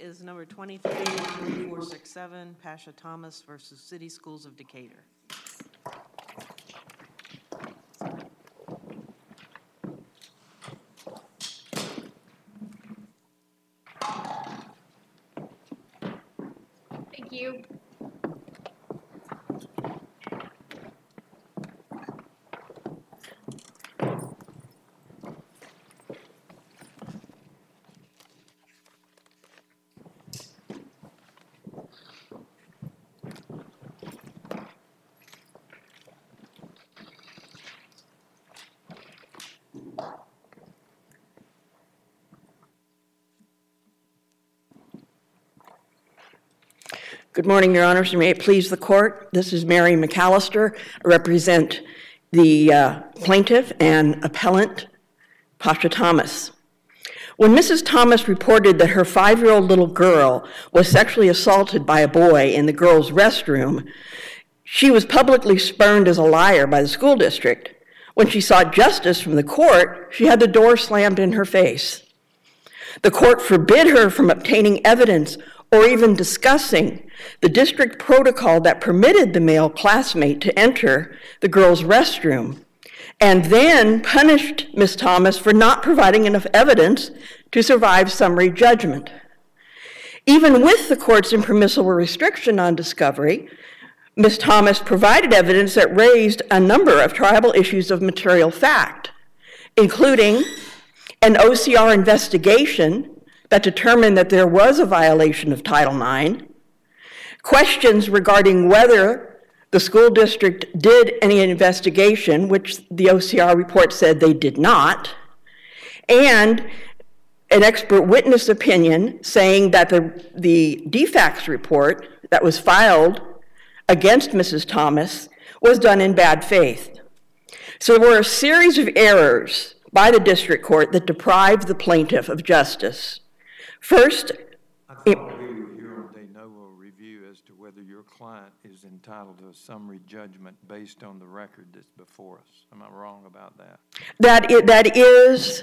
is number 23-467, Pasha Thomas versus City Schools of Decatur. Thank you. Good morning, Your Honors. May it please the court. This is Mary McAllister. I represent the plaintiff and appellant, Pasha Thomas. When Mrs. Thomas reported that her 5-year-old little girl was sexually assaulted by a boy in the girls' restroom, she was publicly spurned as a liar by the school district. When she sought justice from the court, she had the door slammed in her face. The court forbid her from obtaining evidence or even discussing the district protocol that permitted the male classmate to enter the girls' restroom, and then punished Ms. Thomas for not providing enough evidence to survive summary judgment. Even with the court's impermissible restriction on discovery, Ms. Thomas provided evidence that raised a number of tribal issues of material fact, including an OCR investigation that determined that there was a violation of Title IX, questions regarding whether the school district did any investigation, which the OCR report said they did not, and an expert witness opinion saying that the DFACS report that was filed against Mrs. Thomas was done in bad faith. So there were a series of errors by the district court that deprived the plaintiff of justice. First, I thought we were here on de novo review as to whether your client is entitled to a summary judgment based on the record that's before us. Am I wrong about that? That is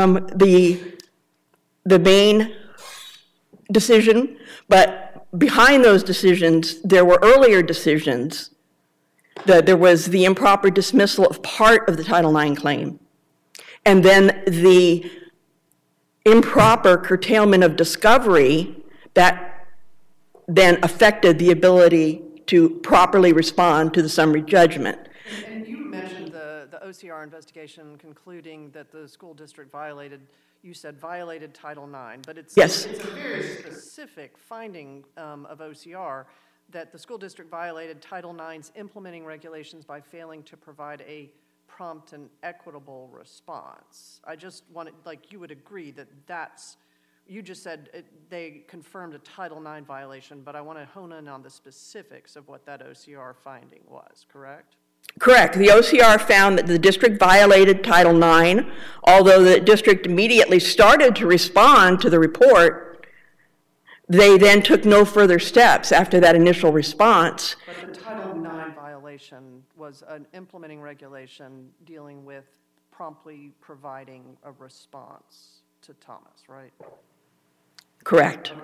the main decision, but behind those decisions, there were earlier decisions. There was the improper dismissal of part of the Title IX claim, and then the improper curtailment of discovery that then affected the ability to properly respond to the summary judgment. And you mentioned the OCR investigation concluding that the school district violated Title IX, but it's a very specific finding of OCR that the school district violated Title IX's implementing regulations by failing to provide a prompt and equitable response. I just wanted, like, you would agree that you just said they confirmed a Title IX violation, but I want to hone in on the specifics of what that OCR finding was, correct? Correct. The OCR found that the district violated Title IX, although the district immediately started to respond to the report. They then took no further steps after that initial response. But the Title IX violation was an implementing regulation dealing with promptly providing a response to Thomas, right? Correct.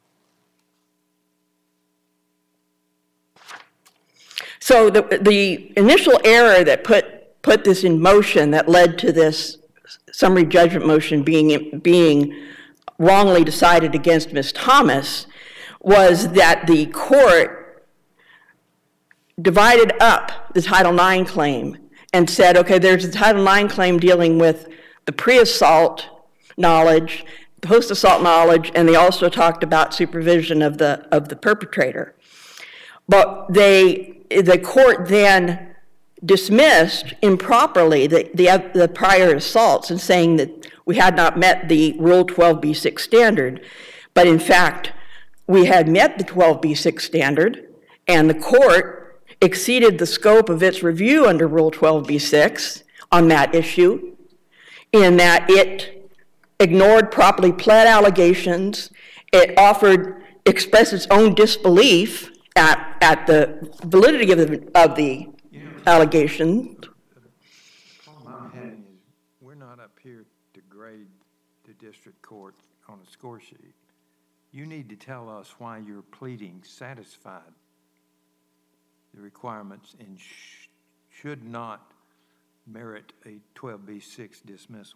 So the initial error that put this in motion that led to this summary judgment motion being wrongly decided against Ms. Thomas was that the court divided up the Title IX claim and said, okay, there's a Title IX claim dealing with the pre-assault knowledge, post-assault knowledge, and they also talked about supervision of the perpetrator. But the court then dismissed improperly the prior assaults and saying that we had not met the Rule 12b-6 standard. But in fact, we had met the 12b-6 standard, and the court exceeded the scope of its review under Rule 12b-6 on that issue, in that it ignored properly pled allegations, it expressed its own disbelief at the validity of the allegation. The problem I'm having is we're not up here to grade the district court on a score sheet. You need to tell us why your pleading satisfied the requirements and should not merit a 12B6 dismissal.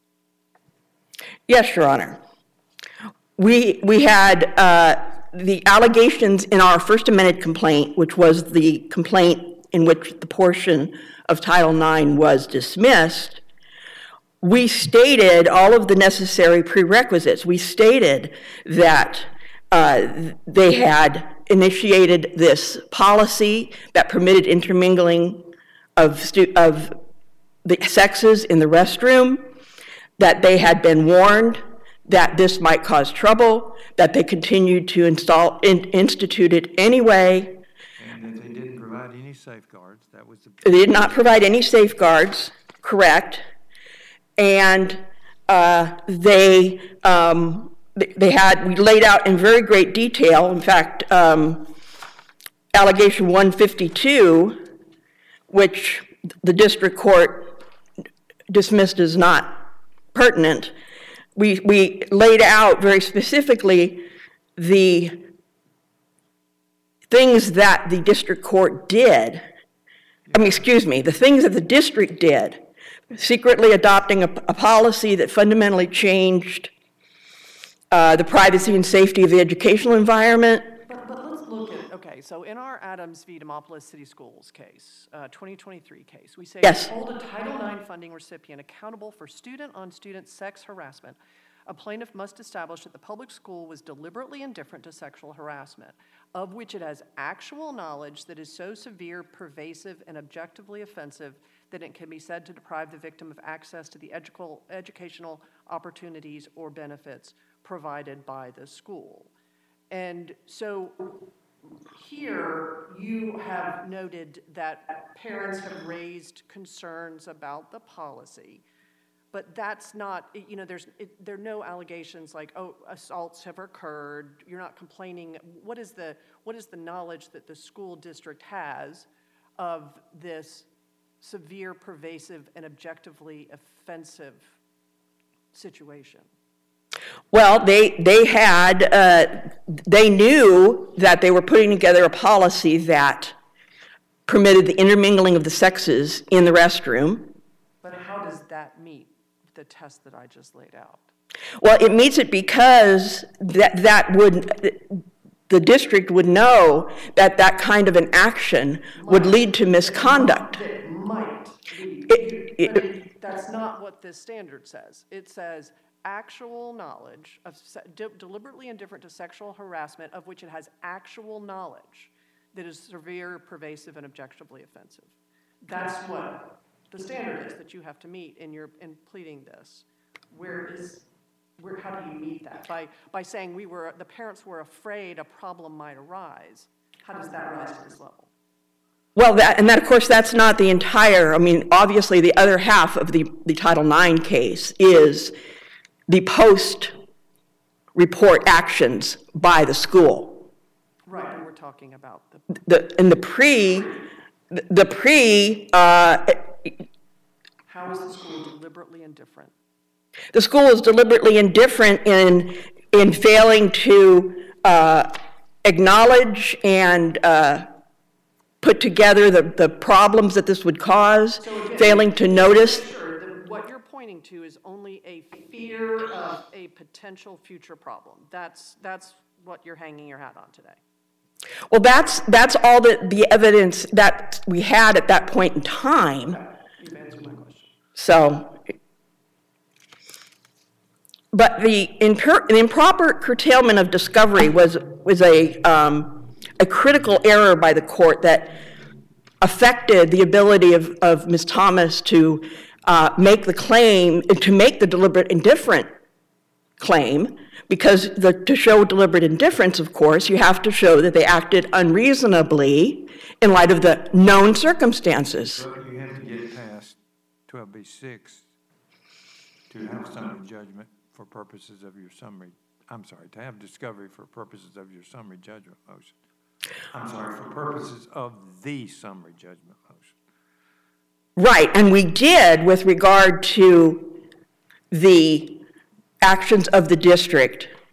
Yes, Your Honor. We had the allegations in our First Amendment complaint, which was the complaint in which the portion of Title IX was dismissed. We stated all of the necessary prerequisites. We stated that they had initiated this policy that permitted intermingling of the sexes in the restroom, that they had been warned that this might cause trouble, that they continued to institute it anyway. And that they didn't provide any safeguards. That was the... They did not provide any safeguards, correct. And we laid out in very great detail, in fact, allegation 152, which the district court dismissed as not pertinent, we laid out very specifically the things that the district court did, the things that the district did, secretly adopting a policy that fundamentally changed the privacy and safety of the educational environment. But let's look at, okay, so in our Adams v. Demopolis City Schools case, 2023 case, we say, Yes. hold a Title IX funding recipient accountable for student-on-student sex harassment. A plaintiff must establish that the public school was deliberately indifferent to sexual harassment, of which it has actual knowledge that is so severe, pervasive, and objectively offensive that it can be said to deprive the victim of access to the educational opportunities or benefits provided by the school. And so here you have noted that parents have raised concerns about the policy, but that's not, there are no allegations like, oh, assaults have occurred, you're not complaining. What is the knowledge that the school district has of this severe, pervasive, and objectively offensive situation? Well, they knew that they were putting together a policy that permitted the intermingling of the sexes in the restroom. But how does that meet the test that I just laid out? Well, it meets it because the district would know that kind of an action would lead to misconduct. It might lead. But that's not what this standard says. It says actual knowledge of deliberately indifferent to sexual harassment of which it has actual knowledge that is severe, pervasive, and objectively offensive. That's what the standard is that you have to meet in pleading this. How do you meet that? By saying the parents were afraid a problem might arise. How does that rise to this level? Well, of course, that's not the entire, obviously the other half of the Title IX case is the post-report actions by the school. Right, and we're talking about the pre. How is the school deliberately indifferent? The school is deliberately indifferent in failing to acknowledge and put together the problems that this would cause, failing to notice. Sure, what you're pointing to is only a fear of a potential future problem. That's what you're hanging your hat on today. Well, that's all the evidence that we had at that point in time. Okay. You've answered my question. So, but the improper curtailment of discovery was a critical error by the court that affected the ability of Ms. Thomas to make the deliberate indifferent claim, because to show deliberate indifference, of course, you have to show that they acted unreasonably in light of the known circumstances. But you have to get past 12B6 to have summary judgment for purposes of your to have discovery for purposes of your summary judgment motion. For purposes of the summary judgment motion. Right, and we did with regard to the actions of the district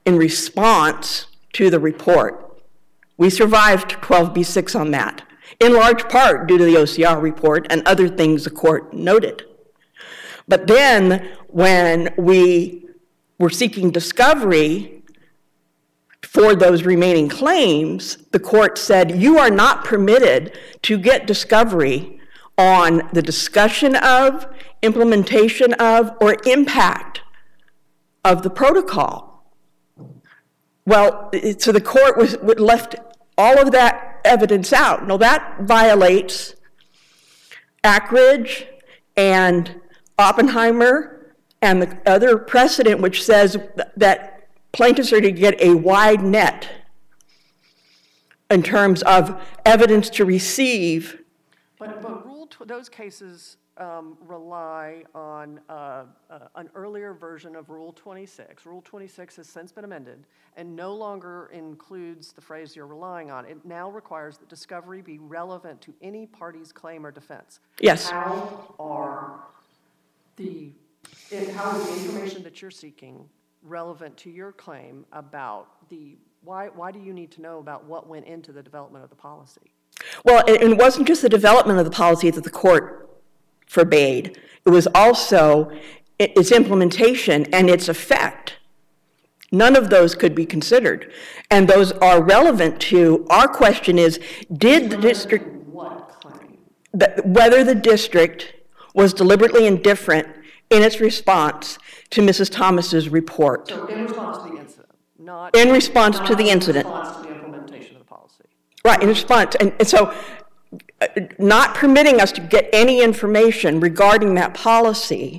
in response to the report. We survived 12B6 on that, in large part due to the OCR report and other things the court noted. But then when we were seeking discovery for those remaining claims, the court said, you are not permitted to get discovery on the discussion of, implementation of, or impact of the protocol. Well, so the court left all of that evidence out. Now that violates Ackridge and Oppenheimer and the other precedent which says that plaintiffs are to get a wide net in terms of evidence to receive. But those cases rely on an earlier version of Rule 26. Rule 26 has since been amended and no longer includes the phrase you're relying on. It now requires that discovery be relevant to any party's claim or defense. Yes. How is the information that you're seeking relevant to your claim about why do you need to know about what went into the development of the policy? Well, it wasn't just the development of the policy that the court forbade. It was also its implementation and its effect. None of those could be considered. And those are relevant to, our question is, did the district, What claim? whether the district was deliberately indifferent in its response to Mrs. Thomas's report. So in response to the incident, not In response to the incident. In response to the implementation of the policy. Right, in response. And so not permitting us to get any information regarding that policy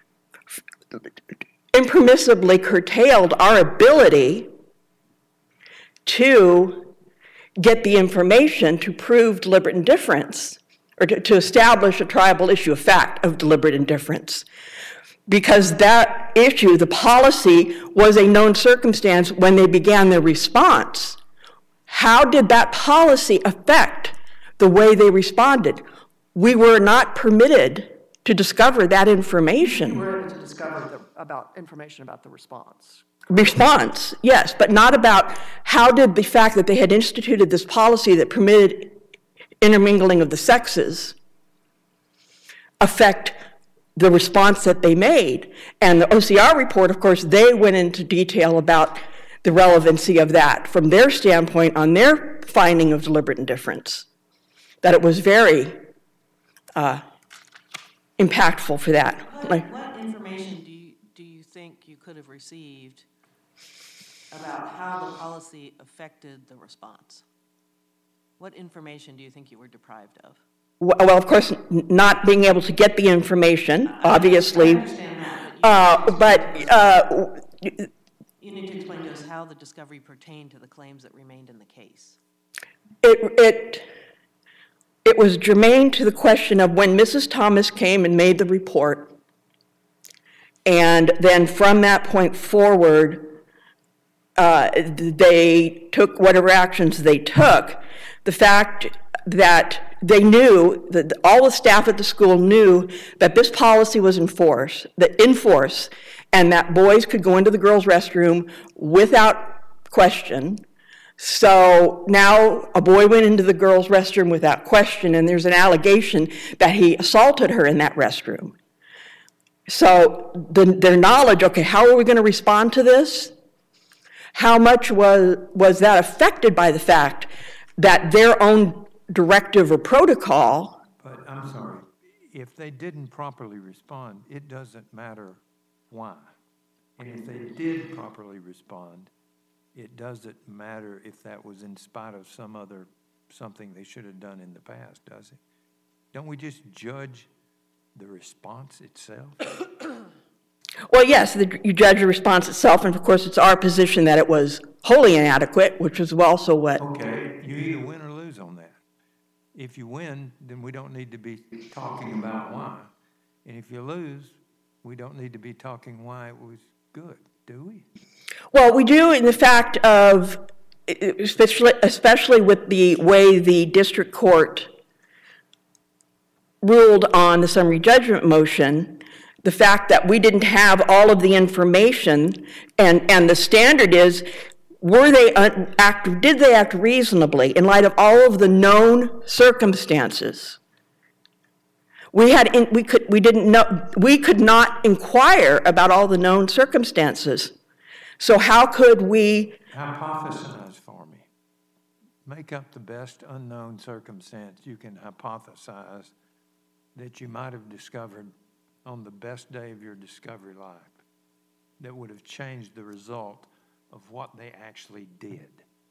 impermissibly curtailed our ability to get the information to prove deliberate indifference, or to establish a triable issue of fact of deliberate indifference. Because that issue, the policy, was a known circumstance when they began their response. How did that policy affect the way they responded? We were not permitted to discover that information. You were able to discover information about the response. Response, yes, but not about how did the fact that they had instituted this policy that permitted intermingling of the sexes affect the response that they made. And the OCR report, of course, they went into detail about the relevancy of that from their standpoint on their finding of deliberate indifference, that it was very impactful for that. What information do you think you could have received about how the policy affected the response? What information do you think you were deprived of? Well, of course, not being able to get the information, obviously. I understand that, you need to explain to us how the discovery pertained to the claims that remained in the case. It was germane to the question of when Mrs. Thomas came and made the report, and then from that point forward, they took whatever actions they took. The fact that they knew, that all the staff at the school knew that this policy was in force, and that boys could go into the girls' restroom without question. So now a boy went into the girls' restroom without question, and there's an allegation that he assaulted her in that restroom. So their knowledge, okay, how are we going to respond to this? How much was that affected by the fact that their own directive or protocol? But I'm sorry, if they didn't properly respond, it doesn't matter why. And if they did properly respond, it doesn't matter if that was in spite of something they should have done in the past, does it? Don't we just judge the response itself? Well, yes, you judge the response itself, and of course it's our position that it was wholly inadequate, which was also what... Okay, you either win or lose on that. If you win, then we don't need to be talking about why. And if you lose, we don't need to be talking why it was good, do we? Well, we do in the fact of, especially with the way the district court ruled on the summary judgment motion, the fact that we didn't have all of the information, and the standard is, did they act reasonably in light of all of the known circumstances? We could not inquire about all the known circumstances. So how could we? Hypothesize for me. Make up the best unknown circumstance you can hypothesize that you might have discovered on the best day of your discovery life that would have changed the result of what they actually did.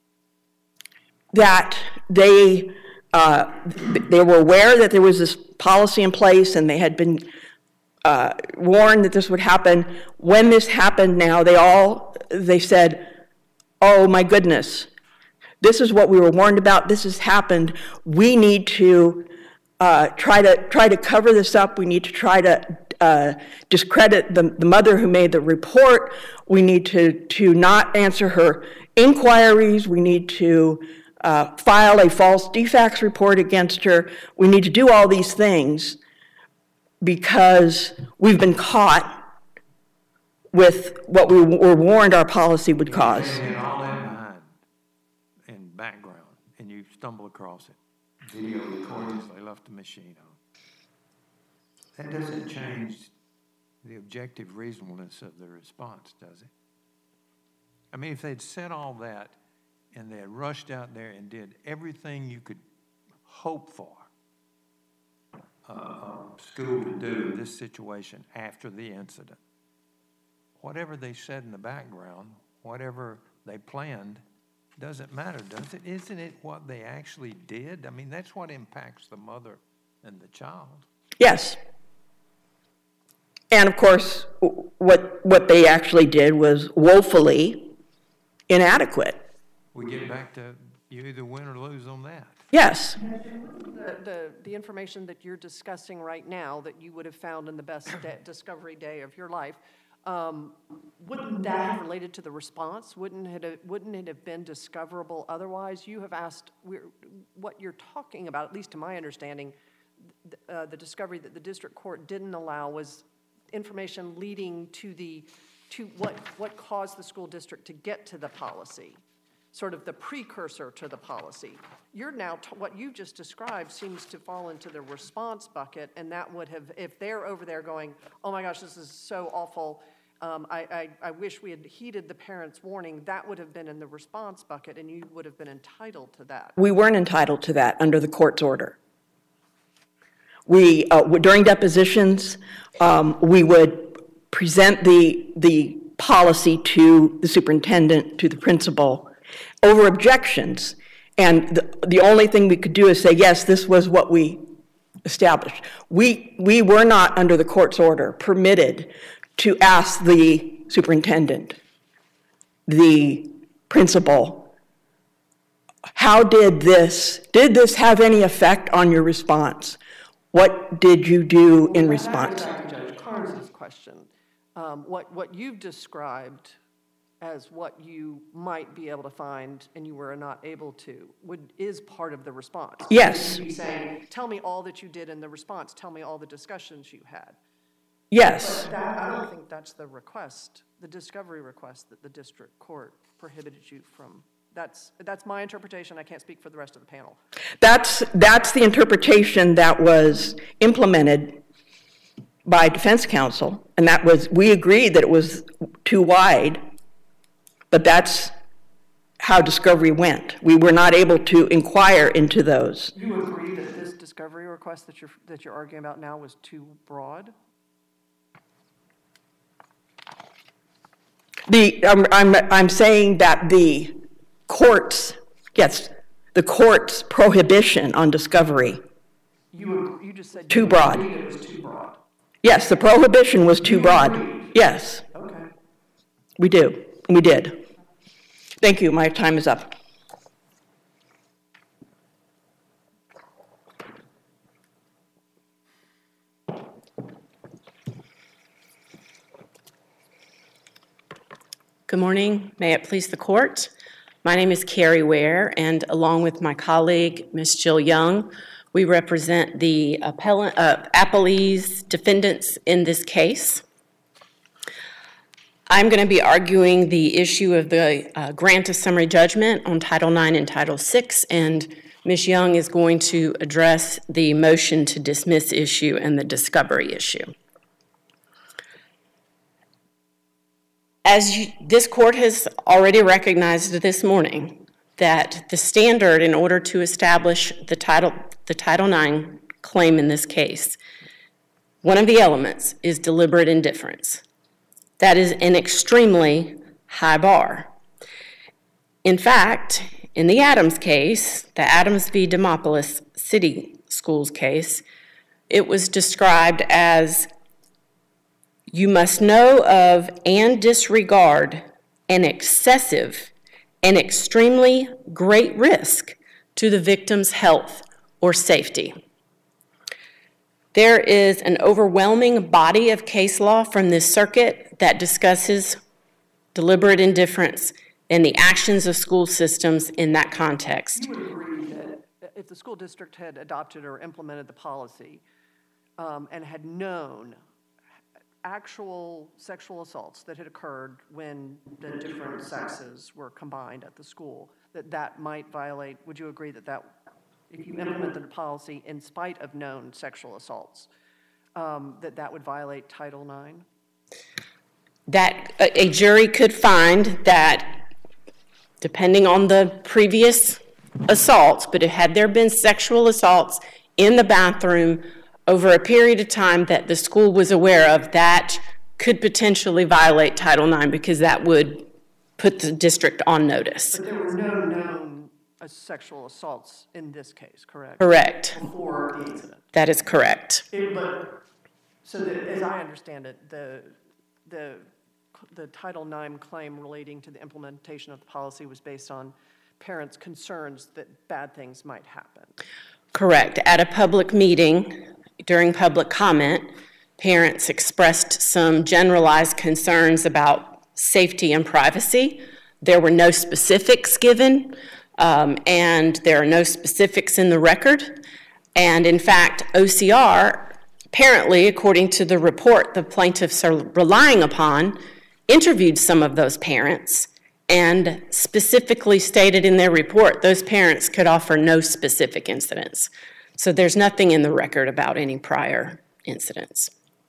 That they were aware that there was this policy in place, and they had been warned that this would happen. When this happened now, they said, oh my goodness, this is what we were warned about, this has happened, we need to try to cover this up, we need to try to discredit the mother who made the report, we need to not answer her inquiries, we need to file a false defects report against her, we need to do all these things because we've been caught with what we were warned our policy would cause. And all that behind in background, and you stumble across it. Video recordings, they left the machine on. That doesn't change the objective reasonableness of the response, does it? I mean, if they'd said all that and they had rushed out there and did everything you could hope for a school to do in this situation after the incident, whatever they said in the background, whatever they planned, doesn't matter, does it? Isn't it what they actually did? I mean, that's what impacts the mother and the child. Yes. And of course, what they actually did was woefully inadequate. We get back to you either win or lose on that. Yes. The information that you're discussing right now that you would have found in the best discovery day of your life, wouldn't that have related to the response? Wouldn't it have been discoverable otherwise? You have asked what you're talking about, at least to my understanding, the discovery that the district court didn't allow was information leading to what caused the school district to get to the policy, sort of the precursor to the policy. You're now, what you just described seems to fall into the response bucket, and that would have, if they're over there going, oh my gosh, this is so awful, I wish we had heeded the parents' warning, that would have been in the response bucket, and you would have been entitled to that. We weren't entitled to that under the court's order. We, during depositions, we would present the policy to the superintendent, to the principal, over objections. And the only thing we could do is say, yes, this was what we established. We were not, under the court's order, permitted to ask the superintendent, the principal, how did this have any effect on your response? What did you do in response? Back to Judge Carnes' question. What you've described as what you might be able to find and you were not able to is part of the response. Yes. You're saying, tell me all that you did in the response. Tell me all the discussions you had. Yes. But I don't think that's the request, the discovery request that the district court prohibited you from. That's my interpretation. I can't speak for the rest of the panel. That's the interpretation that was implemented by defense counsel, and that was, we agreed that it was too wide, but that's how discovery went. We were not able to inquire into those. You agree that this discovery request that you're arguing about now was too broad? I'm saying that the court's prohibition on discovery You just said too you broad. agreed it was too broad. Yes, the prohibition was too broad. Yes, Okay. we did. Thank you, my time is up. Good morning. May it please the court. My name is Carrie Ware, and along with my colleague, Ms. Jill Young, We represent the appellees, defendants in this case. I'm going to be arguing the issue of the grant of summary judgment on Title IX and Title VI, and Ms. Young is going to address the motion to dismiss issue and the discovery issue. This court has already recognized this morning that the standard in order to establish the Title IX claim in this case, one of the elements is deliberate indifference. That is an extremely high bar. In fact, in the Adams case, the Adams v. Demopolis City Schools case, it was described as you must know of and disregard an excessive and extremely great risk to the victim's health or safety. There is an overwhelming body of case law from this circuit that discusses deliberate indifference and the actions of school systems in that context. You would agree that if the school district had adopted or implemented the policy and had known actual sexual assaults that had occurred when the different sexes were combined at the school, that might violate, would you agree that if you implemented the policy in spite of known sexual assaults, that would violate Title IX? That a jury could find that, depending on the previous assaults, but had there been sexual assaults in the bathroom over a period of time that the school was aware of, that could potentially violate Title IX because that would put the district on notice. But there were no known sexual assaults in this case, correct? Correct. Before the incident. That is correct. So as I understand it, the Title IX claim relating to the implementation of the policy was based on parents' concerns that bad things might happen. Correct. At a public meeting, during public comment, parents expressed some generalized concerns about safety and privacy. There were no specifics given, and there are no specifics in the record. And in fact, OCR, apparently, according to the report the plaintiffs are relying upon, interviewed some of those parents and specifically stated in their report those parents could offer no specific incidents. So there's nothing in the record about any prior incidents.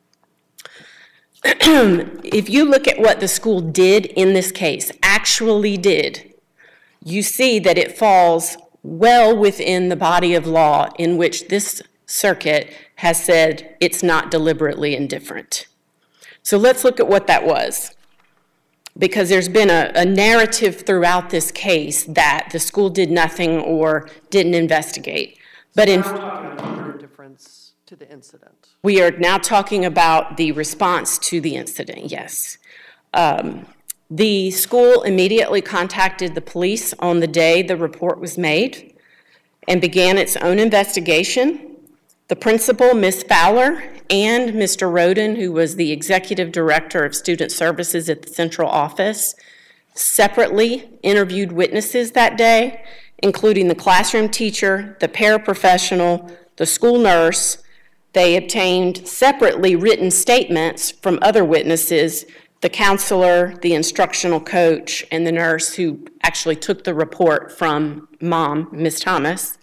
If you look at what the school did in this case, actually did, you see that it falls well within the body of law in which this circuit has said it's not deliberately indifferent. So let's look at what that was. Because there's been a narrative throughout this case that the school did nothing or didn't investigate. But We're talking about indifference to the incident. we are now talking about the response to the incident, yes. The school immediately contacted the police on the day the report was made and began its own investigation. The principal, Ms. Fowler, and Mr. Roden, who was the executive director of student services at the central office, separately interviewed witnesses that day, including the classroom teacher, the paraprofessional, the school nurse. They obtained separately written statements from other witnesses, the counselor, the instructional coach, and the nurse who actually took the report from mom, Ms. Thomas.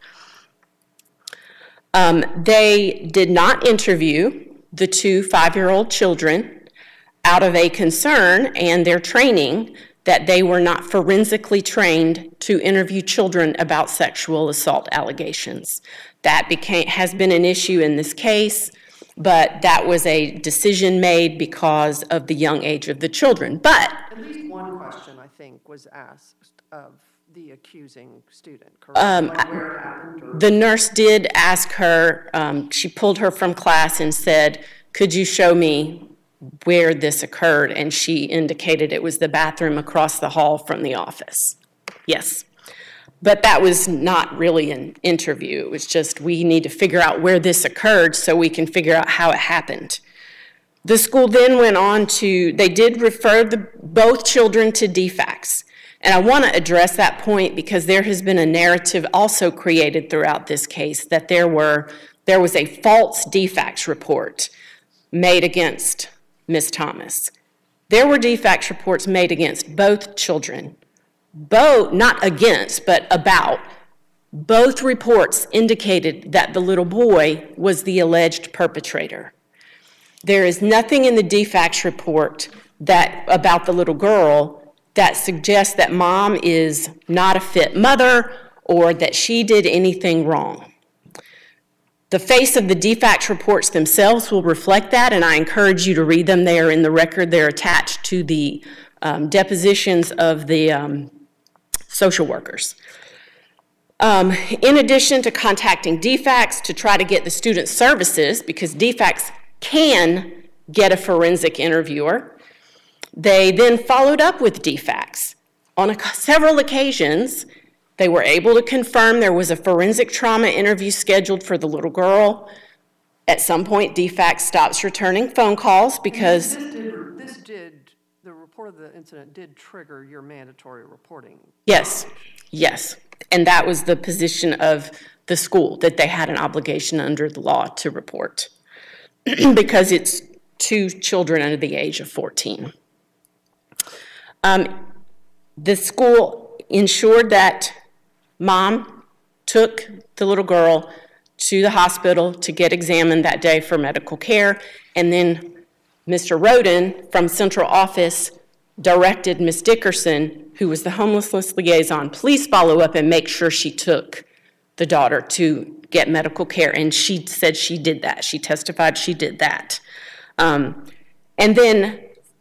They did not interview the two 5-year-old children out of a concern and their training that they were not forensically trained to interview children about sexual assault allegations. That has been an issue in this case, but that was a decision made because of the young age of the children. But At least one question, I think, was asked of the accusing student, correct? Like where it happened, or- the nurse did ask her, she pulled her from class and said, could you show me where this occurred? And she indicated it was the bathroom across the hall from the office. Yes. But that was not really an interview. It was just, we need to figure out where this occurred so we can figure out how it happened. The school then went on to, they did refer both children to DFACS. And I want to address that point because there has been a narrative also created throughout this case that there was a false DFACS report made against Ms. Thomas. There were DFACS reports made against both children. Both, not against, but about. Both reports indicated that the little boy was the alleged perpetrator. There is nothing in the DFACS report about the little girl that suggests that mom is not a fit mother or that she did anything wrong. The face of the DFACS reports themselves will reflect that, and I encourage you to read them. They are in the record. They're attached to the depositions of the social workers. In addition to contacting DFACS to try to get the student services, because DFACS can get a forensic interviewer, they then followed up with DFACS. On several occasions, they were able to confirm there was a forensic trauma interview scheduled for the little girl. At some point, DFACS stops returning phone calls because... The report of the incident did trigger your mandatory reporting. Yes, yes. And that was the position of the school, that they had an obligation under the law to report because it's 2 children under the age of 14. The school ensured that mom took the little girl to the hospital to get examined that day for medical care, and then Mr. Roden from central office directed Ms. Dickerson, who was the homelessness liaison, please follow up and make sure she took the daughter to get medical care, and she said she did that. She testified she did that. And then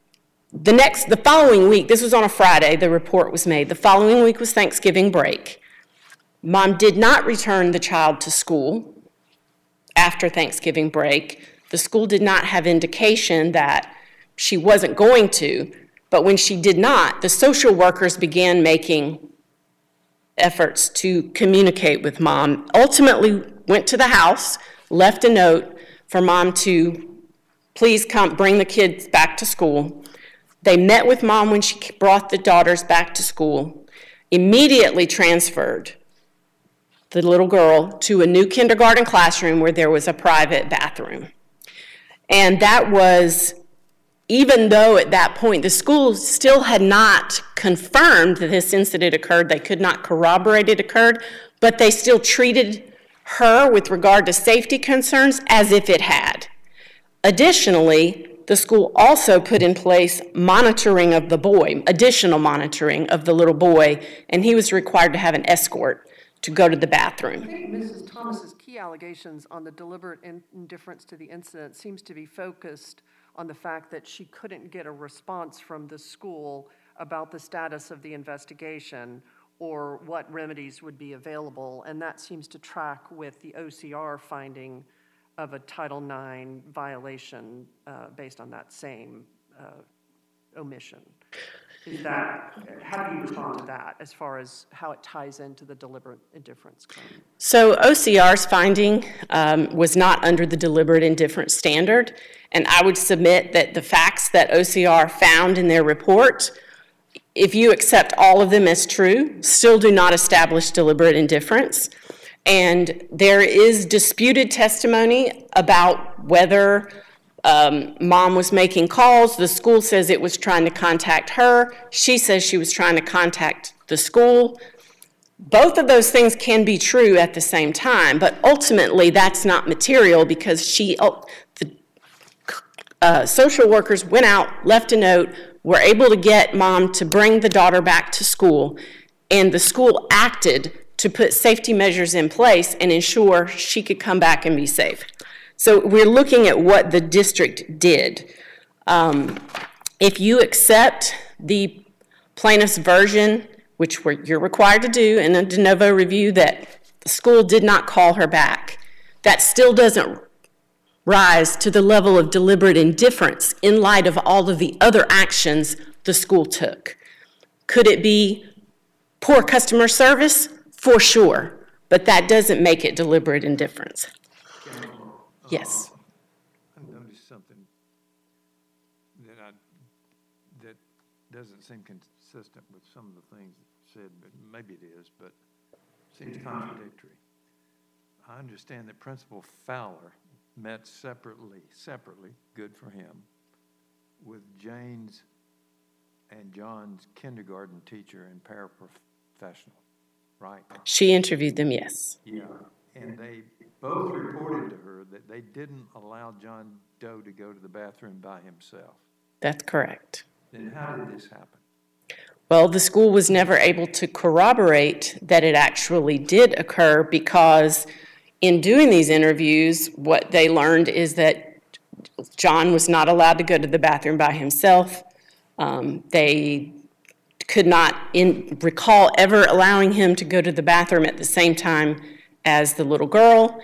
the following week, this was on a Friday, the report was made. The following week was Thanksgiving break. Mom did not return the child to school after Thanksgiving break. The school did not have indication that she wasn't going to, but when she did not, the social workers began making efforts to communicate with mom. Ultimately went to the house, left a note for mom to please come bring the kids back to school. They met with mom when she brought the daughters back to school, immediately transferred the little girl to a new kindergarten classroom where there was a private bathroom. And that was, even though at that point the school still had not confirmed that this incident occurred, they could not corroborate it occurred, but they still treated her with regard to safety concerns as if it had. Additionally, the school also put in place monitoring of the boy, additional monitoring of the little boy, and he was required to have an escort to go to the bathroom. I think Mrs. Thomas's key allegations on the deliberate indifference to the incident seems to be focused on the fact that she couldn't get a response from the school about the status of the investigation or what remedies would be available, and that seems to track with the OCR finding of a Title IX violation based on that same omission. How do you respond to that as far as how it ties into the deliberate indifference claim? So OCR's finding was not under the deliberate indifference standard, and I would submit that the facts that OCR found in their report, if you accept all of them as true, still do not establish deliberate indifference. And there is disputed testimony about whether mom was making calls. The school says it was trying to contact her. She says she was trying to contact the school. Both of those things can be true at the same time, but ultimately that's not material because the social workers went out, left a note, were able to get mom to bring the daughter back to school, and the school acted to put safety measures in place and ensure she could come back and be safe. So we're looking at what the district did. If you accept the plaintiff's version, which you're required to do in a de novo review, that the school did not call her back, that still doesn't rise to the level of deliberate indifference in light of all of the other actions the school took. Could it be poor customer service? For sure, but that doesn't make it deliberate indifference. Yes. I noticed something that doesn't seem consistent with some of the things maybe it is, but seems contradictory. I understand that Principal Fowler met separately, good for him, with Jane's and John's kindergarten teacher and paraprofessional, right? She interviewed them, yes. Yeah, and they both reported to her that they didn't allow John Doe to go to the bathroom by himself. That's correct. Then how did this happen? Well, the school was never able to corroborate that it actually did occur because in doing these interviews, what they learned is that John was not allowed to go to the bathroom by himself. They could not recall ever allowing him to go to the bathroom at the same time as the little girl.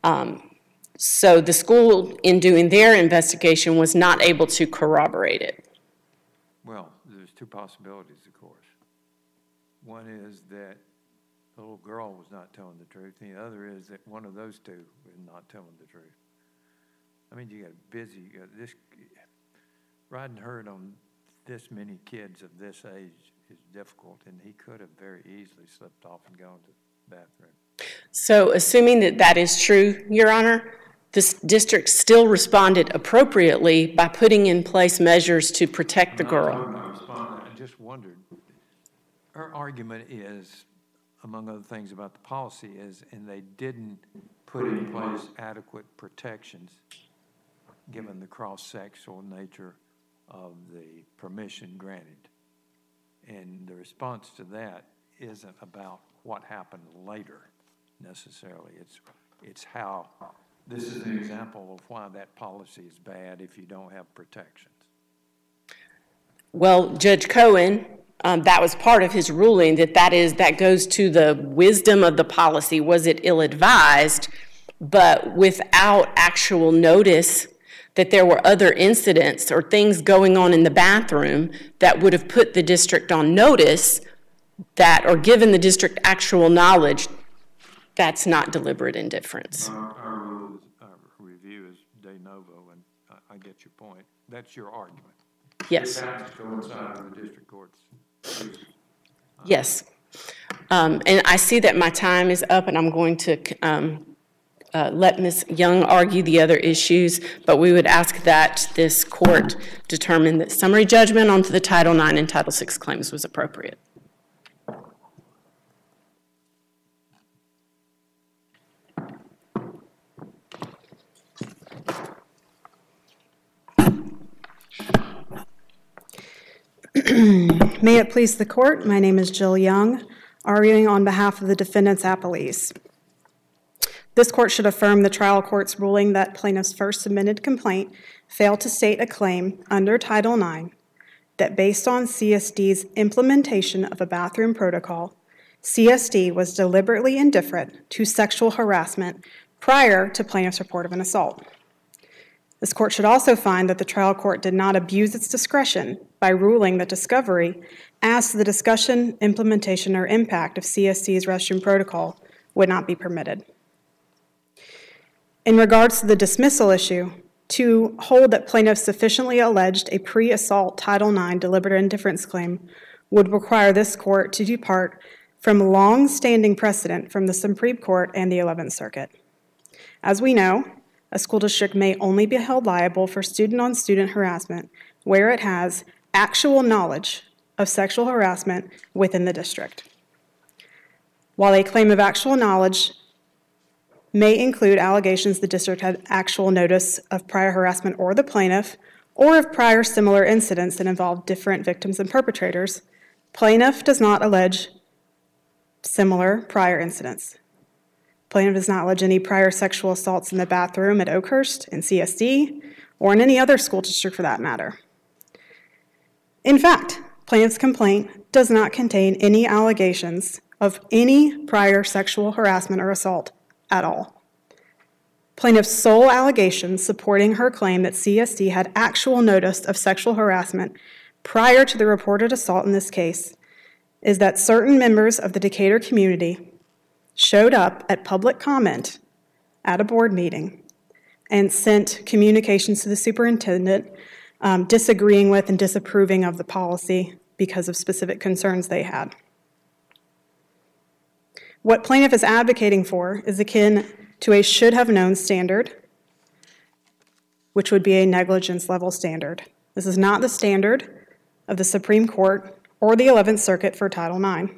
So the school, in doing their investigation, was not able to corroborate it. Well, there's two possibilities, of course. One is that the little girl was not telling the truth, and the other is that one of those two was not telling the truth. I mean, you got busy, you got this, riding herd on this many kids of this age is difficult, and he could have very easily slipped off and gone to the bathroom. So assuming that that is true, Your Honor, this district still responded appropriately by putting in place measures to protect the girl. I just wondered, her argument is, among other things about the policy, is, and they didn't put in place adequate protections given the cross-sexual nature of the permission granted. And the response to that isn't about what happened later necessarily. It's how, this is an example of why that policy is bad if you don't have protections. Well, Judge Cohen, that was part of his ruling, that goes to the wisdom of the policy. Was it ill-advised, but without actual notice that there were other incidents or things going on in the bathroom that would have put the district on notice that, or given the district actual knowledge, that's not deliberate indifference. Our review is de novo, and I get your point. That's your argument. Yes. It has to coincide with the district court's reason. Yes. And I see that my time is up, and I'm going to let Ms. Young argue the other issues, but we would ask that this court determine that summary judgment on the Title IX and Title VI claims was appropriate. May it please the court, my name is Jill Young, arguing on behalf of the defendants' appellees. This court should affirm the trial court's ruling that plaintiff's first submitted complaint failed to state a claim under Title IX that based on CSD's implementation of a bathroom protocol, CSD was deliberately indifferent to sexual harassment prior to plaintiff's report of an assault. This court should also find that the trial court did not abuse its discretion by ruling that discovery as to the discussion, implementation, or impact of CSD's restroom protocol would not be permitted. In regards to the dismissal issue, to hold that plaintiff sufficiently alleged a pre-assault Title IX deliberate indifference claim would require this court to depart from long-standing precedent from the Supreme Court and the 11th Circuit. As we know, a school district may only be held liable for student-on-student harassment where it has actual knowledge of sexual harassment within the district. While a claim of actual knowledge may include allegations the district had actual notice of prior harassment or the plaintiff, or of prior similar incidents that involved different victims and perpetrators, plaintiff does not allege similar prior incidents. Plaintiff does not allege any prior sexual assaults in the bathroom at Oakhurst, in CSD, or in any other school district for that matter. In fact, plaintiff's complaint does not contain any allegations of any prior sexual harassment or assault at all. Plaintiff's sole allegation supporting her claim that CSD had actual notice of sexual harassment prior to the reported assault in this case is that certain members of the Decatur community showed up at public comment at a board meeting and sent communications to the superintendent disagreeing with and disapproving of the policy because of specific concerns they had. What plaintiff is advocating for is akin to a should-have-known standard, which would be a negligence level standard. This is not the standard of the Supreme Court or the 11th Circuit for Title IX.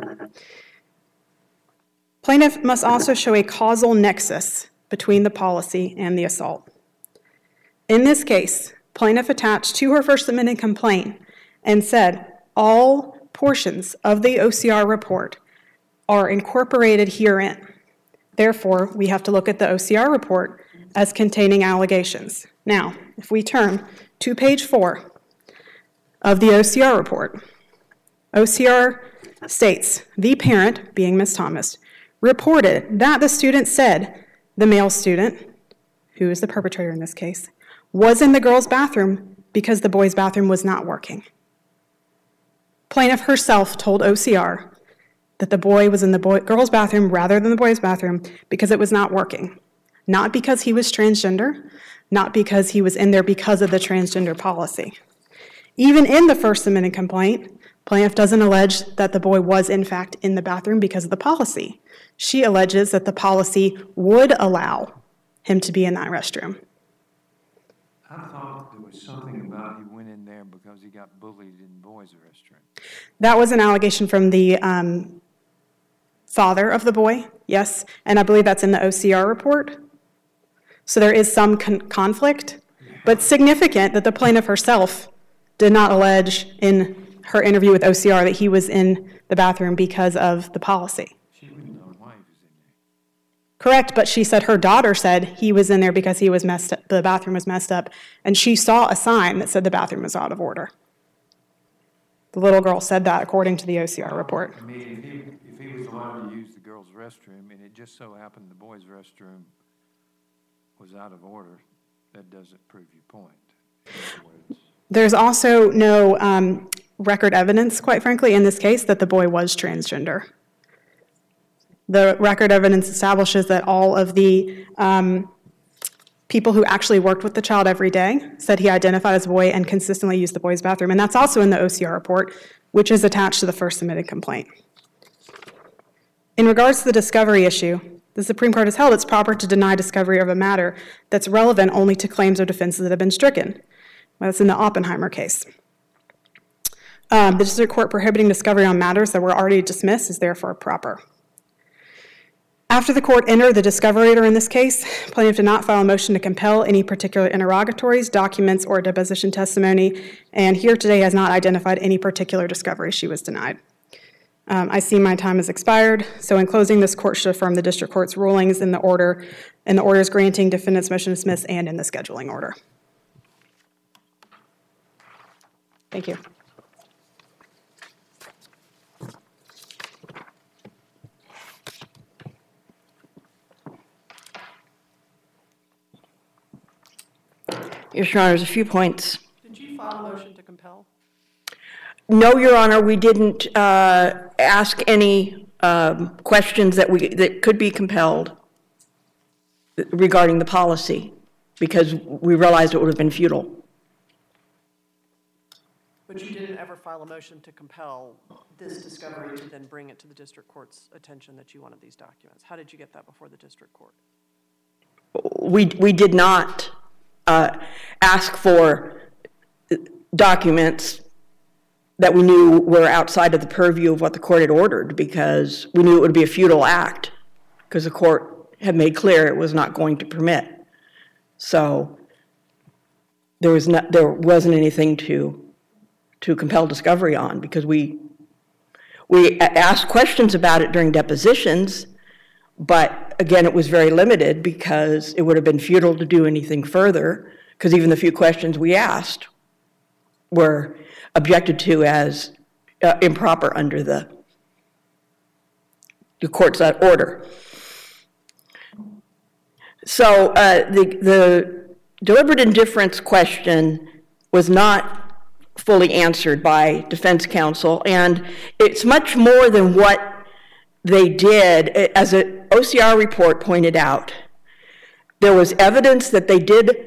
Plaintiff must also show a causal nexus between the policy and the assault. In this case, plaintiff attached to her First Amendment complaint and said all portions of the OCR report are incorporated herein. Therefore, we have to look at the OCR report as containing allegations. Now, if we turn to page 4 of the OCR report, OCR states, the parent, being Ms. Thomas, reported that the student said the male student, who is the perpetrator in this case, was in the girls' bathroom because the boys' bathroom was not working. Plaintiff herself told OCR that the boy was in the girls' bathroom rather than the boys' bathroom because it was not working. Not because he was transgender, not because he was in there because of the transgender policy. Even in the First Amendment complaint, plaintiff doesn't allege that the boy was in fact in the bathroom because of the policy. She alleges that the policy would allow him to be in that restroom. I thought there was something about he went in there because he got bullied in boys' restroom. That was an allegation from the father of the boy, yes, and I believe that's in the OCR report. So there is some conflict, but significant that the plaintiff herself did not allege in her interview with OCR that he was in the bathroom because of the policy. She wouldn't know why he was in there. Correct, but she said her daughter said he was in there because he was messed up, the bathroom was messed up, and she saw a sign that said the bathroom was out of order. The little girl said that according to the OCR report. I mean, if he was allowed to use the girls' restroom and it just so happened the boys' restroom was out of order, that doesn't prove your point. In other words, There's also no record evidence, quite frankly, in this case that the boy was transgender. The record evidence establishes that all of the people who actually worked with the child every day said he identified as a boy and consistently used the boys' bathroom. And that's also in the OCR report, which is attached to the first submitted complaint. In regards to the discovery issue, the Supreme Court has held it's proper to deny discovery of a matter that's relevant only to claims or defenses that have been stricken. That's in the Oppenheimer case. The district court prohibiting discovery on matters that were already dismissed is therefore proper. After the court entered the discovery order in this case, plaintiff did not file a motion to compel any particular interrogatories, documents, or deposition testimony, and here today has not identified any particular discovery she was denied. I see my time has expired, so in closing, this court should affirm the district court's rulings in the orders granting defendant's motion to dismiss and in the scheduling order. Thank you. Yes, Your Honor, there's a few points. Did you file a motion to compel? No, Your Honor, we didn't ask any questions that could be compelled regarding the policy because we realized it would have been futile. But you didn't ever file a motion to compel this discovery to then bring it to the district court's attention that you wanted these documents. How did you get that before the district court? We did not ask for documents that we knew were outside of the purview of what the court had ordered because we knew it would be a futile act because the court had made clear it was not going to permit. So there wasn't anything to compel discovery on because we asked questions about it during depositions, but again, it was very limited because it would have been futile to do anything further because even the few questions we asked were objected to as improper under the court's order. So the deliberate indifference question was not fully answered by defense counsel, and it's much more than what they did. As an OCR report pointed out, there was evidence that they did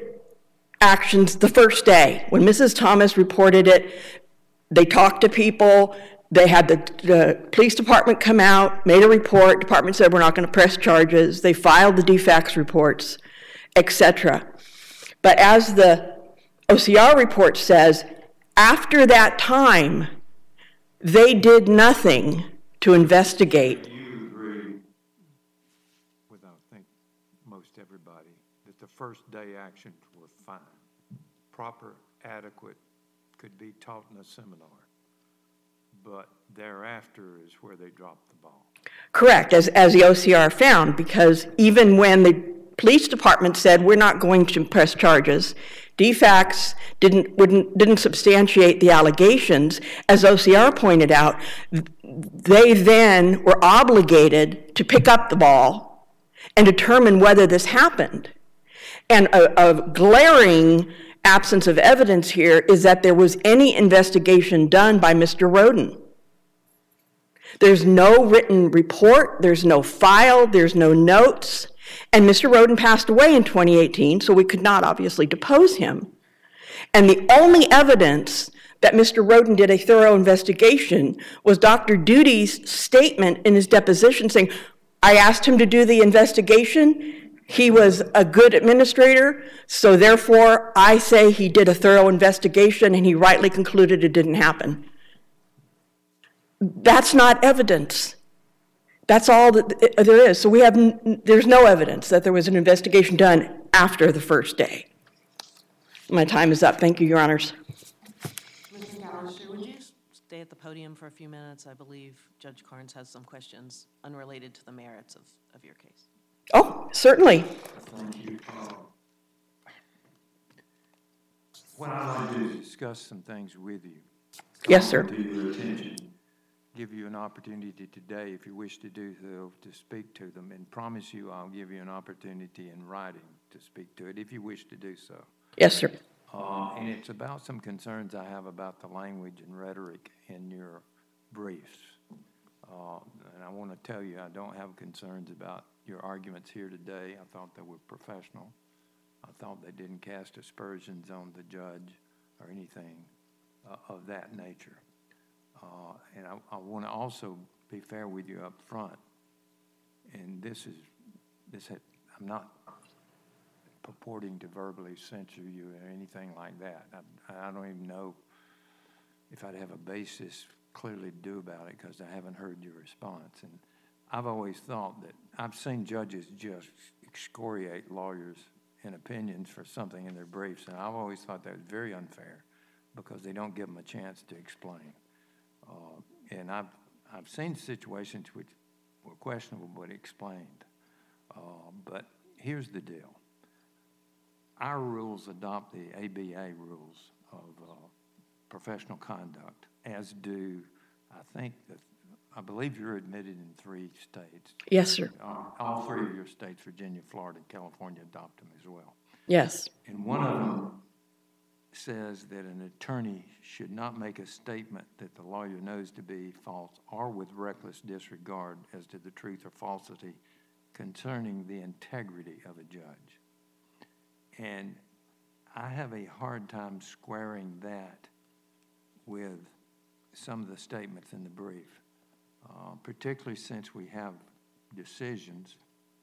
actions the first day. When Mrs. Thomas reported it, they talked to people, they had the police department come out, made a report, department said we're not going to press charges, they filed the defects reports, etc. But as the OCR report says, after that time, they did nothing to investigate. You agree with, I think, most everybody, that the first day actions were fine, proper, adequate, could be taught in a seminar, but thereafter is where they dropped the ball. Correct, as the OCR found, because even when the police department said we're not going to press charges, DFACS didn't substantiate the allegations. As OCR pointed out, they then were obligated to pick up the ball and determine whether this happened. And a glaring absence of evidence here is that there was any investigation done by Mr. Roden. There's no written report, there's no file, there's no notes, and Mr. Roden passed away in 2018, so we could not obviously depose him. And the only evidence that Mr. Roden did a thorough investigation was Dr. Duty's statement in his deposition saying, I asked him to do the investigation, he was a good administrator, so therefore I say he did a thorough investigation and he rightly concluded it didn't happen. That's not evidence. That's all that there is. So there's no evidence that there was an investigation done after the first day. My time is up. Thank you, Your Honors. Mr. McAllister, would you stay at the podium for a few minutes? I believe Judge Carnes has some questions unrelated to the merits of your case. Oh, certainly. Thank you. What I'd like to do is discuss some things with you. Yes, sir. To your attention. Give you an opportunity today, if you wish to do so, to speak to them, and promise you I'll give you an opportunity in writing to speak to it, if you wish to do so. Yes, sir. And it's about some concerns I have about the language and rhetoric in your briefs. And I want to tell you, I don't have concerns about your arguments here today. I thought they were professional. I thought they didn't cast aspersions on the judge or anything of that nature. And I want to also be fair with you up front. And I'm not purporting to verbally censure you or anything like that. I don't even know if I'd have a basis clearly to do about it because I haven't heard your response. And I've always thought that I've seen judges just excoriate lawyers and opinions for something in their briefs, and I've always thought that was very unfair because they don't give them a chance to explain. And I've seen situations which were questionable but explained. But here's the deal. Our rules adopt the ABA rules of professional conduct, as do, I believe you're admitted in 3 states. Yes, sir. All 3 of your states, Virginia, Florida, and California, adopt them as well. Yes. And one of them says that an attorney should not make a statement that the lawyer knows to be false or with reckless disregard as to the truth or falsity concerning the integrity of a judge. And I have a hard time squaring that with some of the statements in the brief, particularly since we have decisions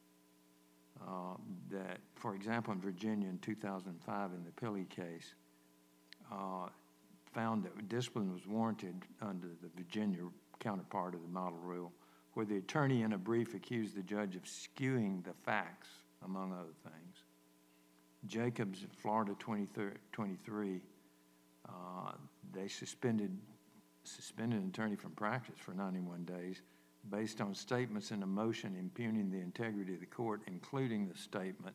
that, for example, in Virginia in 2005 in the Pilley case, found that discipline was warranted under the Virginia counterpart of the model rule, where the attorney in a brief accused the judge of skewing the facts, among other things. Jacobs, Florida 23, they suspended an attorney from practice for 91 days based on statements in a motion impugning the integrity of the court, including the statement,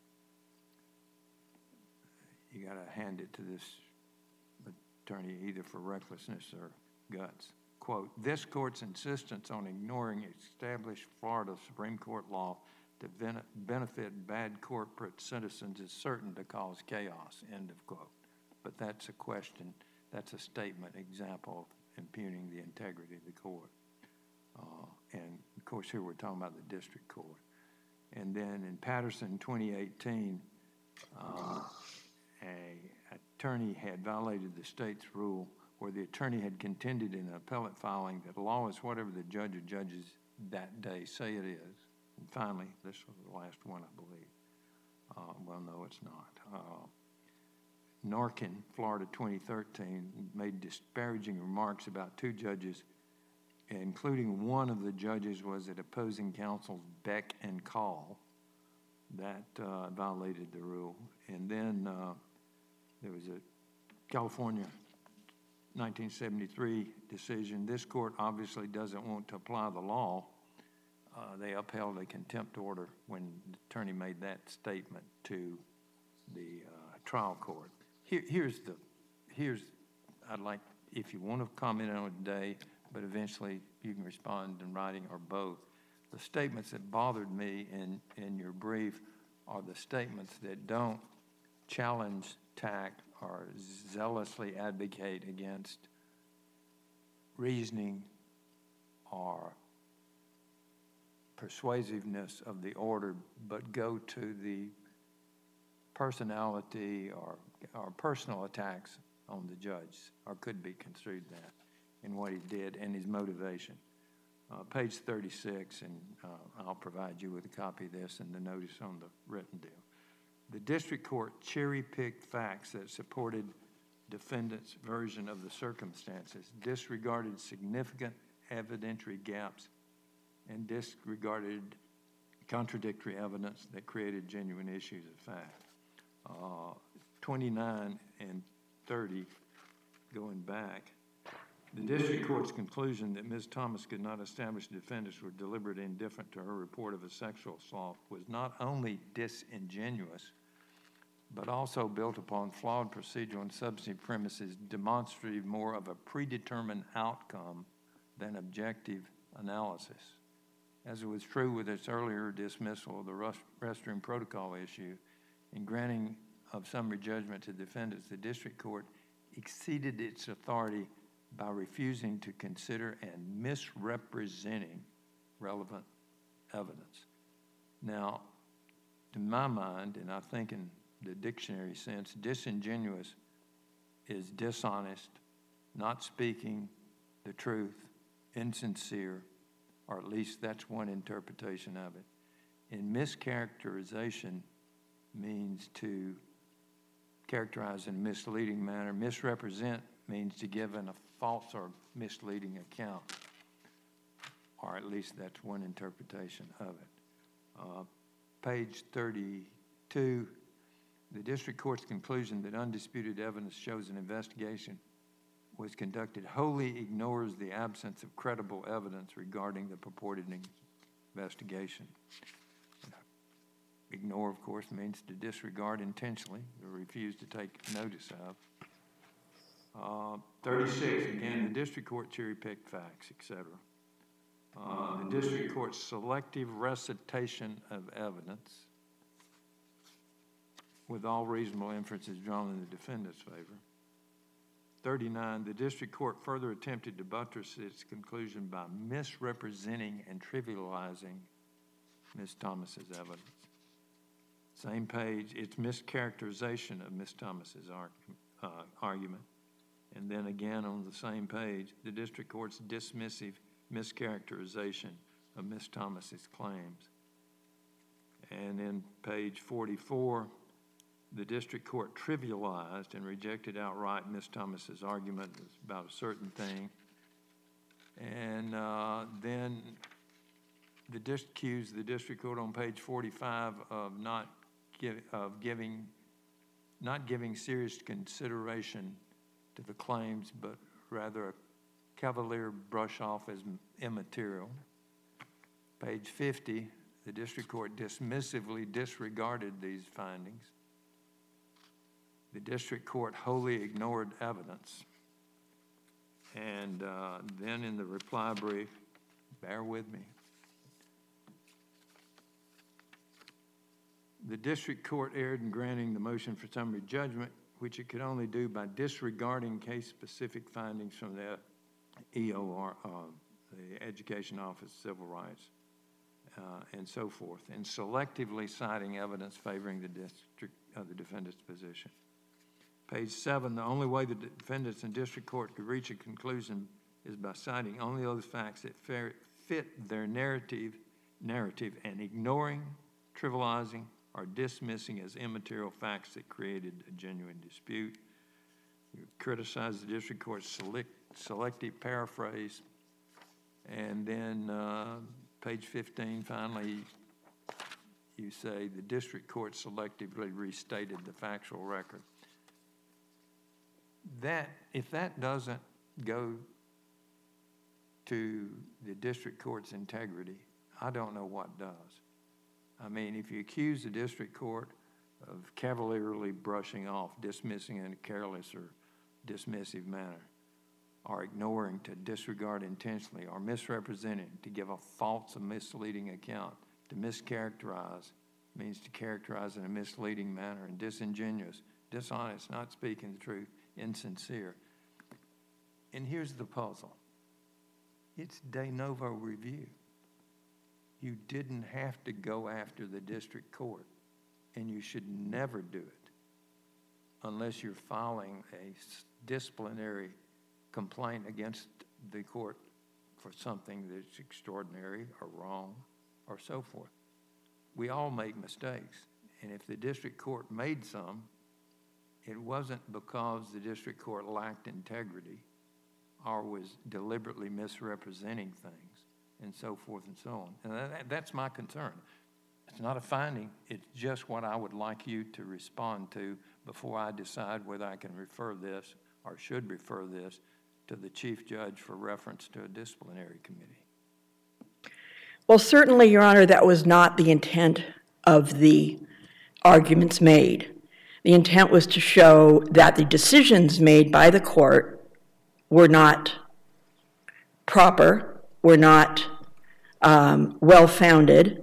you got to hand it to this attorney either for recklessness or guts. Quote, this court's insistence on ignoring established Florida Supreme Court law to benefit bad corporate citizens is certain to cause chaos, end of quote. But that's a question, that's a statement, example of impugning the integrity of the court. And of course here we're talking about the district court. And then in Patterson 2018, an attorney had violated the state's rule where the attorney had contended in an appellate filing that law is whatever the judge or judges that day say it is. And finally, this was the last one, I believe. Well, no, it's not. Norkin, Florida, 2013, made disparaging remarks about two judges, including one of the judges was at opposing counsel's beck and call. That violated the rule. And then there was a California 1973 decision. This court obviously doesn't want to apply the law. They upheld a contempt order when the attorney made that statement to the trial court. I'd like, if you want to comment on it today, but eventually you can respond in writing or both. The statements that bothered me in your brief are the statements that don't challenge TAC or zealously advocate against reasoning or persuasiveness of the order, but go to the personality or personal attacks on the judge, or could be construed that, in what he did and his motivation. Page 36, and I'll provide you with a copy of this and the notice on the written deal. The district court cherry-picked facts that supported defendant's version of the circumstances, disregarded significant evidentiary gaps, and disregarded contradictory evidence that created genuine issues of fact. 29 and 30, going back, the district court's conclusion that Ms. Thomas could not establish the defendants were deliberately indifferent to her report of a sexual assault was not only disingenuous, but also built upon flawed procedural and substantive premises demonstrative more of a predetermined outcome than objective analysis. As it was true with its earlier dismissal of the restroom protocol issue, in granting of summary judgment to defendants, the district court exceeded its authority by refusing to consider and misrepresenting relevant evidence. Now, to my mind, and I think in the dictionary sense, disingenuous is dishonest, not speaking the truth, insincere, or at least that's one interpretation of it. And mischaracterization means to characterize in a misleading manner. Misrepresent means to give in a false or misleading account, or at least that's one interpretation of it. Page 32, the district court's conclusion that undisputed evidence shows an investigation was conducted wholly ignores the absence of credible evidence regarding the purported investigation. Ignore, of course, means to disregard intentionally or refuse to take notice of. 36, again, the district court cherry-picked facts, etc. The district court's selective recitation of evidence with all reasonable inferences drawn in the defendant's favor. 39, the district court further attempted to buttress its conclusion by misrepresenting and trivializing Ms. Thomas's evidence. Same page, it's mischaracterization of Ms. Thomas's argument. And then again on the same page, the district court's dismissive mischaracterization of Ms. Thomas's claims. And then page 44, the district court trivialized and rejected outright Ms. Thomas's argument about a certain thing. And then accused the district court on page 45 of not giving serious consideration to the claims, but rather a cavalier brush off as immaterial. Page 50, the district court dismissively disregarded these findings. The district court wholly ignored evidence. And then in the reply brief, bear with me, the district court erred in granting the motion for summary judgment, which it could only do by disregarding case-specific findings from the EOR, the Education Office of Civil Rights, and so forth, and selectively citing evidence favoring the defendant's position. Page 7, the only way the defendants in district court could reach a conclusion is by citing only those facts that fit their narrative and ignoring, trivializing, or dismissing as immaterial facts that created a genuine dispute. You criticize the district court's selective paraphrase. And then page 15, finally, you say the district court selectively restated the factual record. If that doesn't go to the district court's integrity, I don't know what does. I mean, if you accuse the district court of cavalierly brushing off, dismissing in a careless or dismissive manner, or ignoring, to disregard intentionally, or misrepresenting, to give a false or misleading account, to mischaracterize means to characterize in a misleading manner, and disingenuous, dishonest, not speaking the truth, insincere. And here's the puzzle. It's de novo review. You didn't have to go after the district court, and you should never do it unless you're filing a disciplinary complaint against the court for something that's extraordinary or wrong or so forth. We all make mistakes, and if the district court made some, it wasn't because the district court lacked integrity or was deliberately misrepresenting things and so forth and so on. And that's my concern. It's not a finding. It's just what I would like you to respond to before I decide whether I can refer this or should refer this to the chief judge for reference to a disciplinary committee. Well, certainly, Your Honor, that was not the intent of the arguments made. The intent was to show that the decisions made by the court were not proper, were not well-founded,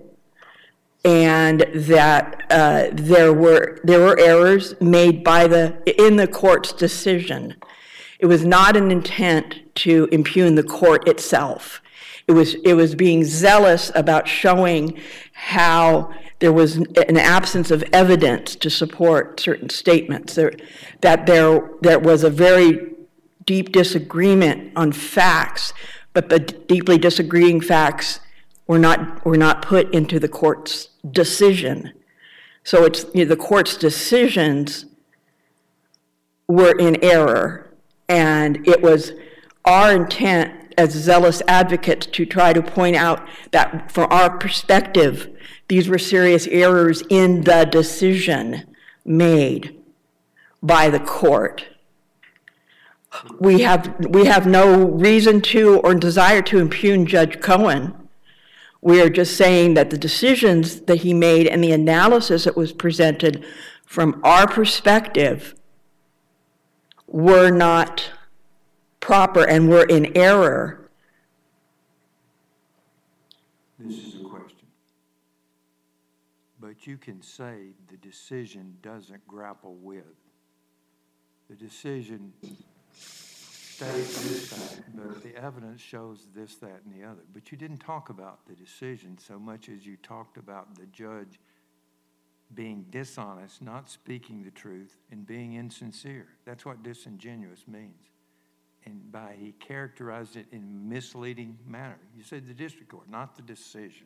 and that there were errors made in the court's decision. It was not an intent to impugn the court itself. It was being zealous about showing how there was an absence of evidence to support certain statements, that there was a very deep disagreement on facts, but the deeply disagreeing facts were not put into the court's decision. So it's the court's decisions were in error, and it was our intent as zealous advocates to try to point out that from our perspective, these were serious errors in the decision made by the court. We have no reason to or desire to impugn Judge Cohen. We are just saying that the decisions that he made and the analysis that was presented from our perspective were not proper and were in error. This is a question. But you can say the decision doesn't grapple with. The decision states this fact, but the evidence shows this, that, and the other. But you didn't talk about the decision so much as you talked about the judge being dishonest, not speaking the truth, and being insincere. That's what disingenuous means. And he characterized it in a misleading manner. You said the district court, not the decision.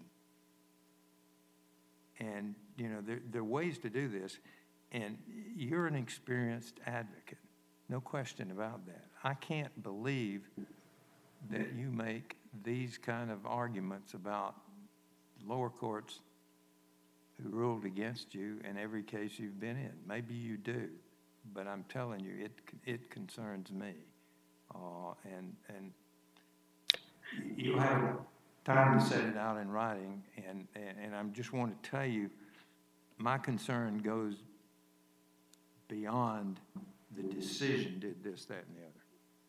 And, there are ways to do this. And you're an experienced advocate. No question about that. I can't believe that you make these kind of arguments about lower courts who ruled against you in every case you've been in. Maybe you do, but I'm telling you, it concerns me. And you have time to set it out in writing, and I just want to tell you, my concern goes beyond the decision did this, that, and the other.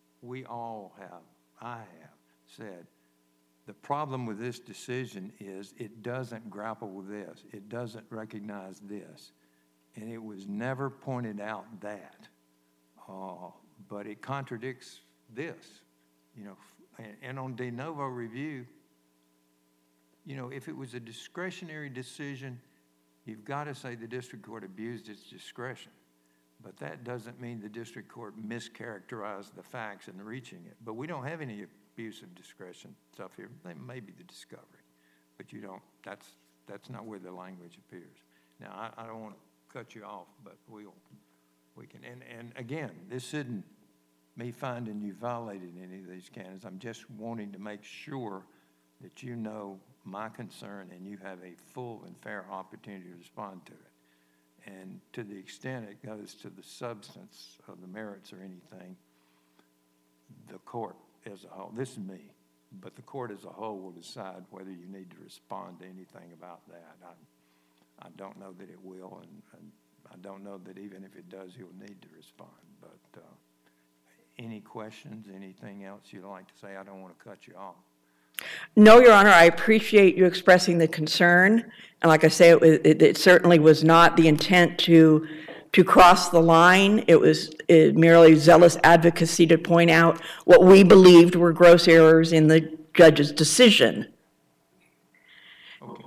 I have said, the problem with this decision is it doesn't grapple with this. It doesn't recognize this. And it was never pointed out that. But it contradicts this, and on de novo review, if it was a discretionary decision, you've got to say the district court abused its discretion. But that doesn't mean the district court mischaracterized the facts in reaching it. But we don't have any abuse of discretion stuff here. There may be the discovery, but you don't, that's not where the language appears. Now, I don't want to cut you off, but we can, and again, this isn't me finding you violated any of these canons. I'm just wanting to make sure that you know my concern and you have a full and fair opportunity to respond to it. And to the extent it goes to the substance of the merits or anything, the court as a whole, this is me, but the court as a whole will decide whether you need to respond to anything about that. I don't know that it will, and I don't know that even if it does, you'll need to respond. But any questions, anything else you'd like to say? I don't want to cut you off. No, Your Honor, I appreciate you expressing the concern. And like I say, it certainly was not the intent to cross the line. It was merely zealous advocacy to point out what we believed were gross errors in the judge's decision. Okay.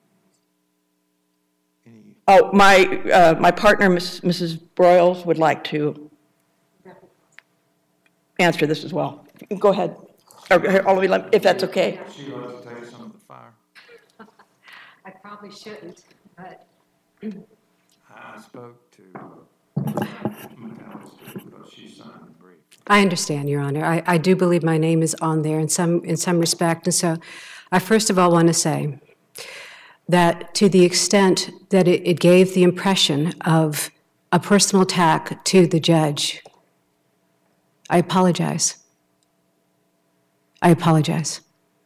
Any? Oh, my partner, Mrs. Broyles, would like to answer this as well. Go ahead. Or all of you, if that's okay. She likes to take some of the fire. I probably shouldn't, but I spoke to McAllister because she signed the brief. I understand, Your Honor. I do believe my name is on there in some respect. And so I first of all want to say that to the extent that it gave the impression of a personal attack to the judge, I apologize. I apologize.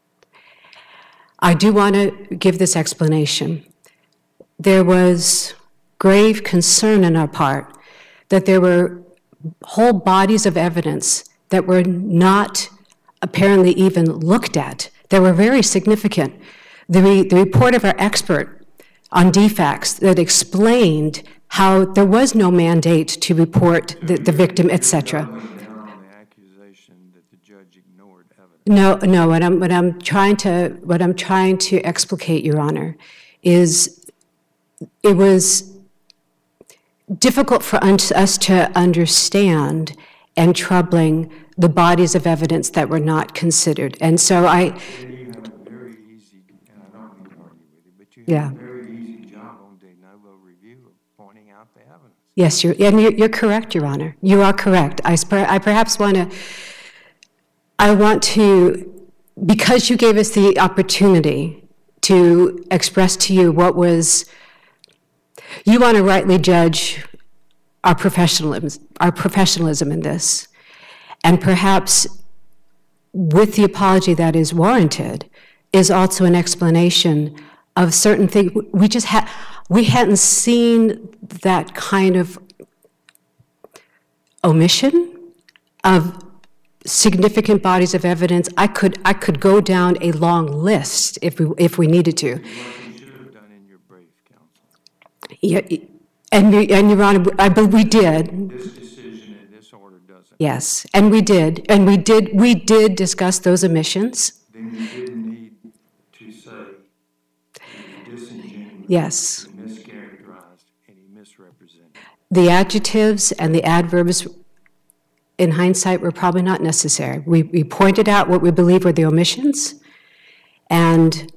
I do want to give this explanation. There was grave concern on our part that there were whole bodies of evidence that were not apparently even looked at, that were very significant. The report of our expert on defects that explained how there was no mandate to report the victim, etc. No. What I'm trying to explicate, Your Honor, is it was difficult for us to understand and troubling the bodies of evidence that were not considered, and so You have a very easy, and I don't mean to argue with you, but you have a very easy job on de novo review of pointing out the evidence. Yes, you're correct, Your Honor. You are correct. I perhaps I want to, because you gave us the opportunity to express to you what was, you want to rightly judge our professionalism in this, and perhaps with the apology that is warranted is also an explanation of certain things. We hadn't seen that kind of omission of significant bodies of evidence. I could go down a long list if we needed to. What you should have done in your brief, counsel. Yeah, and Your Honor, we did. This decision and this order doesn't. Yes, and we did discuss those omissions. Then you didn't need to say he was disingenuous. Yes. He mischaracterized and he misrepresented. The adjectives and the adverbs, in hindsight, were probably not necessary. We pointed out what we believe were the omissions, and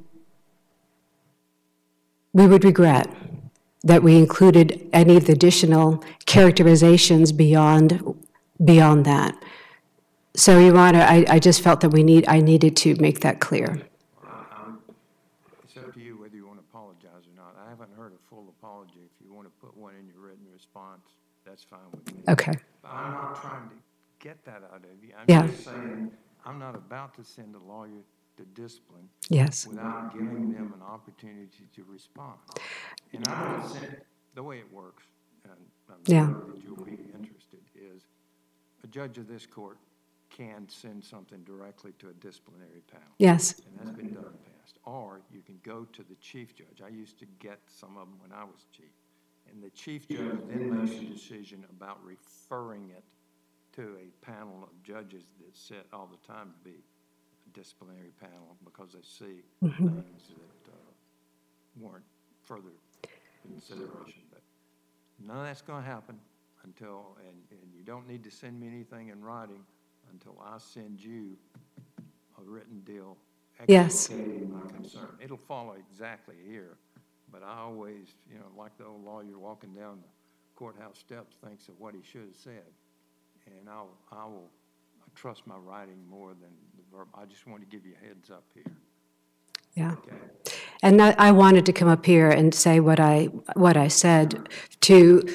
we would regret that we included any of the additional characterizations beyond that. So, Your Honor, I just felt that I needed to make that clear. It's up to you whether you want to apologize or not. I haven't heard a full apology. If you want to put one in your written response, that's fine with me. Okay. But I'm not trying to get that out of you. I'm Yeah. just saying I'm not about to send a lawyer to discipline Yes. without giving them an opportunity to respond. And I don't think the way it works, and I'm Yeah. sure that you'll be interested, is a judge of this court can send something directly to a disciplinary panel. Yes. And that's been done in the past. Or you can go to the chief judge. I used to get some of them when I was chief. And the chief judge then makes a decision about referring it to a panel of judges that sit all the time to be a disciplinary panel because they see things that weren't further consideration. But none of that's going to happen. until, and you don't need to send me anything in writing until I send you a written deal Yes. explicating my concern. It'll follow exactly here, but I always, like the old lawyer walking down the courthouse steps thinks of what he should have said. And I will trust my writing more than the verb. I just want to give you a heads up here. Yeah. Okay? And I wanted to come up here and say what I said to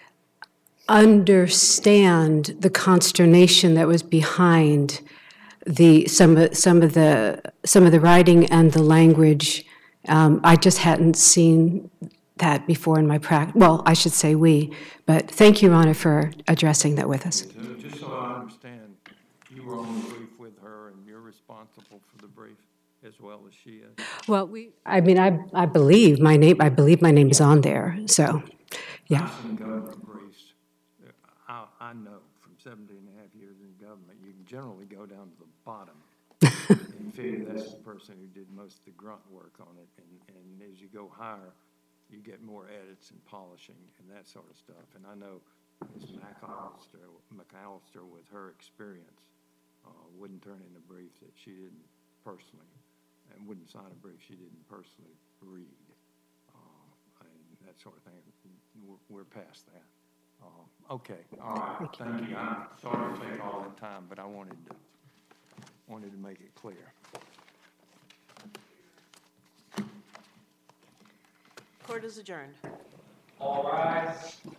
understand the consternation that was behind some of the writing and the language. I just hadn't seen that before in my practice. Well, I should say we, but thank you, Your Honor, for addressing that with us. So just so I understand, you were on the brief with her and you're responsible for the brief as well as she is? Well, I believe my name is on there, so, yeah. I've seen government briefs. I know from 17 and a half years in government, you can generally go down to the bottom and figure that's the person who did most of the grunt work on it. And as you go higher, you get more edits and polishing and that sort of stuff. And I know Ms. McAllister, with her experience, wouldn't turn in a brief that she didn't personally, and wouldn't sign a brief she didn't personally read, and that sort of thing. We're past that. Okay, all right, thank you. I'm sorry to take all that time, but I wanted to make it clear. Court is adjourned. All rise.